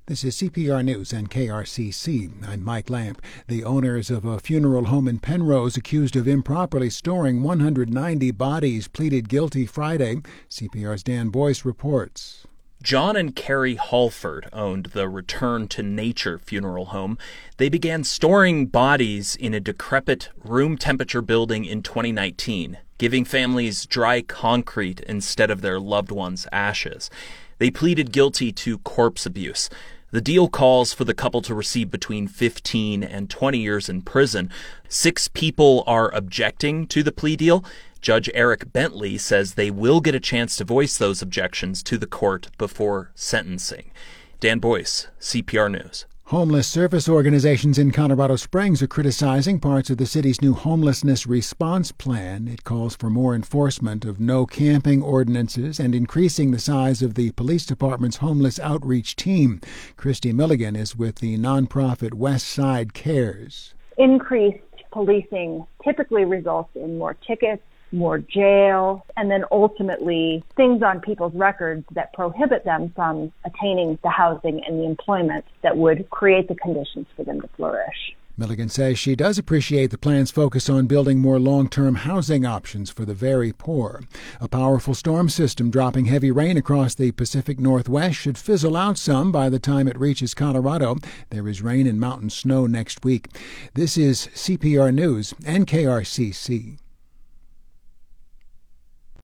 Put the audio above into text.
This is CPR News and KRCC. I'm Mike Lamp. The owners of a funeral home in Penrose accused of improperly storing 190 bodies pleaded guilty Friday. CPR's Dan Boyce reports. John and Carrie Halford owned the Return to Nature funeral home. They began storing bodies in a decrepit room-temperature building in 2019, giving families dry concrete instead of their loved ones' ashes. They pleaded guilty to corpse abuse. The deal calls for the couple to receive between 15 and 20 years in prison. 6 people are objecting to the plea deal. Judge Eric Bentley says they will get a chance to voice those objections to the court before sentencing. Dan Boyce, CPR News. Homeless service organizations in Colorado Springs are criticizing parts of the city's new homelessness response plan. It calls for more enforcement of no camping ordinances and increasing the size of the police department's homeless outreach team. Christy Milligan is with the nonprofit West Side Cares. Increased policing typically results in more tickets, more jail, and then ultimately things on people's records that prohibit them from attaining the housing and the employment that would create the conditions for them to flourish. Milligan says she does appreciate the plan's focus on building more long-term housing options for the very poor. A powerful storm system dropping heavy rain across the Pacific Northwest should fizzle out some by the time it reaches Colorado. There is rain and mountain snow next week. This is CPR News and KRCC.